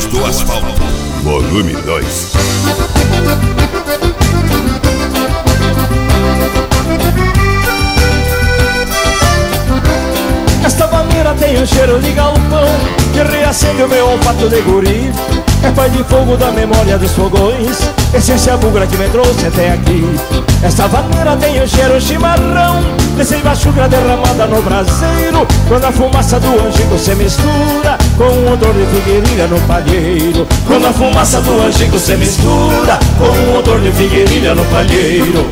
do Asfalto, volume 2. Esta maneira tem um cheiro de galpão que reacende o meu olfato de guri. É pai de fogo da memória dos fogões, essência bugra que me trouxe até aqui. Esta vaneira tem um cheiro chimarrão de seivachugra derramada no braseiro, quando a fumaça do angico se mistura com o odor de figueirilha no palheiro. Quando a fumaça do angico se mistura com o odor de figueirilha no palheiro.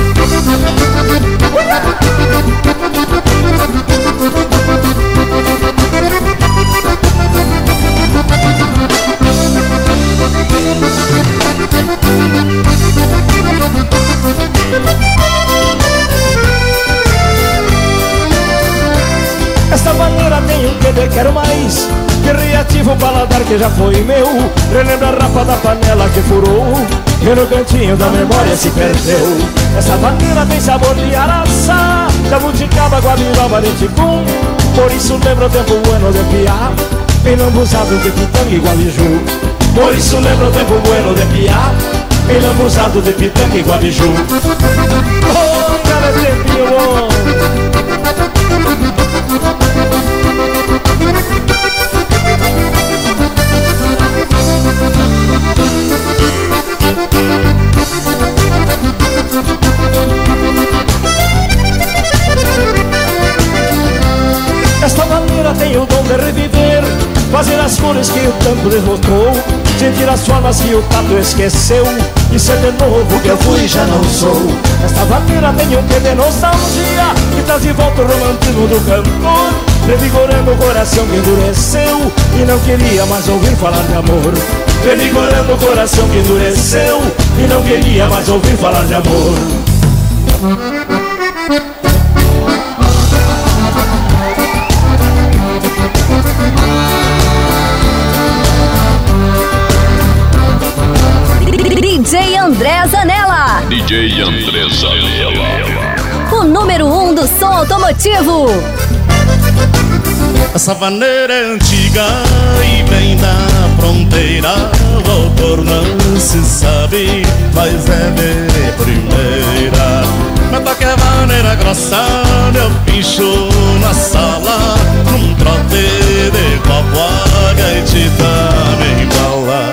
Esta maneira tem um que de quero mais, que reativa o paladar que já foi meu. Relembra a rapa da panela que furou, que no cantinho da memória se perdeu. Esta maneira tem sabor de araçá, jabuticaba, guabiroba, de ticum. Por isso lembra o tempo bueno de piá, enambuzado de pitanga e guabiju. Por isso lembra o tempo bueno de piá, enambuzado de pitanga e guabiju. Oh, cara, tempinho bom. Esta maneira tem o dom de reviver, fazer as cores que o tempo derrotou, sentir as formas que o tato esqueceu, e ser de novo que eu fui e já não sou. Esta maneira tem um quê de nostalgia, que traz de volta o romantismo do cantor, revigorando o coração que endureceu e não queria mais ouvir falar de amor. Revigorando o coração que endureceu e não queria mais ouvir falar de amor. DJ André Zanella. DJ André Zanella, O número 1 do som automotivo. Essa vaneira é antiga e vem da fronteira. O autor não se sabe, mas é de primeira. Meu toque é vaneira grossa, meu bicho na sala, num trote de copo, a gaitita me embala.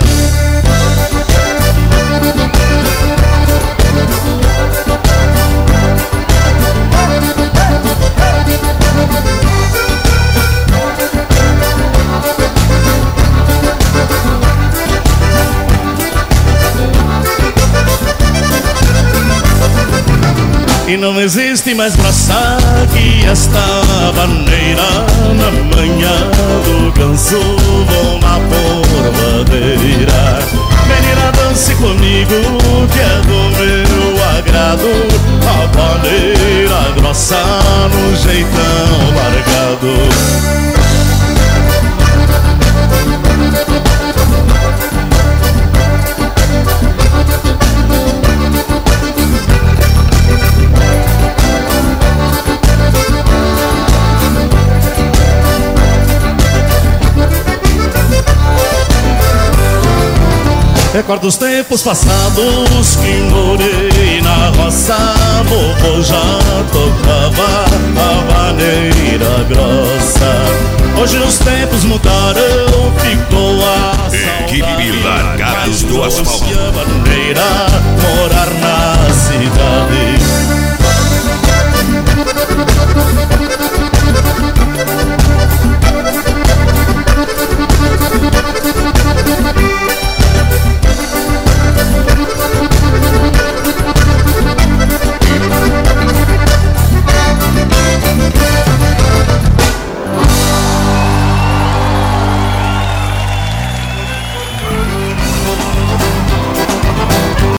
E não existe mais grossa que esta vaneira. Na manhã do ganso vou na porvadeira. Menina, dance comigo que é do meu agrado. A vaneira grossa no jeitão largado. Recordo os tempos passados que morei na roça. Vovô já tocava a vaneira grossa. Hoje os tempos mudaram, ficou a Equipe Largados do Asfalto. a vaneira morar